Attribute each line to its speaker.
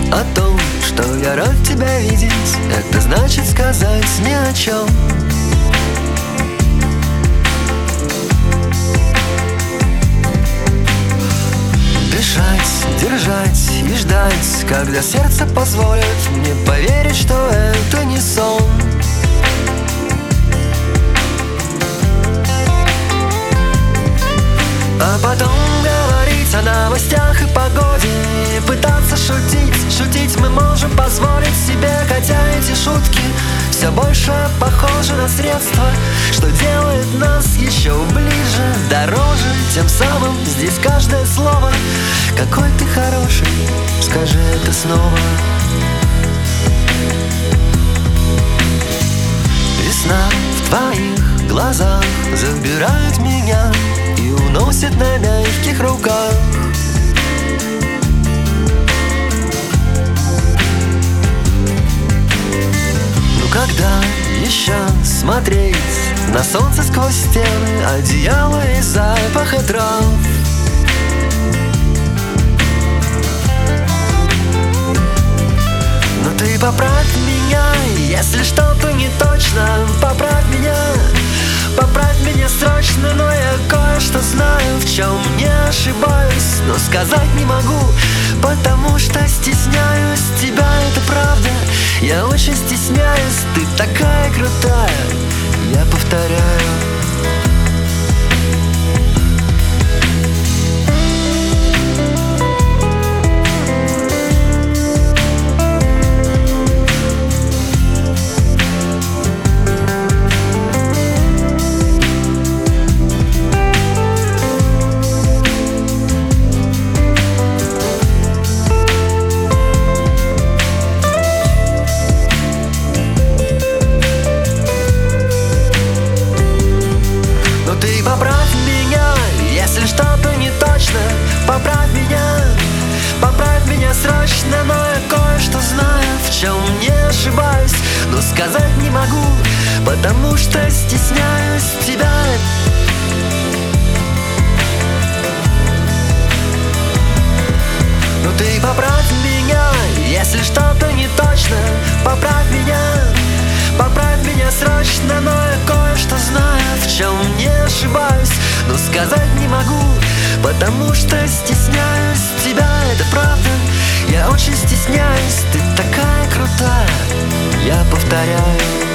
Speaker 1: о том, что я рад тебя видеть, это значит сказать ни о чем. Дышать, держать и ждать, когда сердце позволит мне поверить, что это не сон. А потом говорить о новостях и погоде, и пытаться шутить. Шутить мы можем позволить себе, хотя эти шутки все больше похожи на средства, что делает нас еще ближе, дороже. Тем самым здесь каждое слово: какой ты хороший, скажи это снова. Весна в твоих глазах забирает меня и уносит на мягких руках. Ну когда еще смотреть на солнце сквозь стены, одеяло и запаха трав? Но ты поправь меня, если что-то не точно. Поправь меня срочно, но я кое-что знаю, в чем не ошибаюсь, но сказать не могу, потому что стесняюсь тебя, это правда. Я очень стесняюсь, ты такая крутая, я повторяю. Поправь меня, если что-то не точно. Поправь меня срочно, но я кое-что знаю, в чем не ошибаюсь, но сказать не могу, потому что стесняюсь тебя. Но ты поправь меня, если что-то не точно. Поправь меня срочно, но я кое-что знаю, в чем не ошибаюсь, но сказать не могу, потому что стесняюсь тебя, это правда. Я очень стесняюсь, ты такая крутая, я повторяю.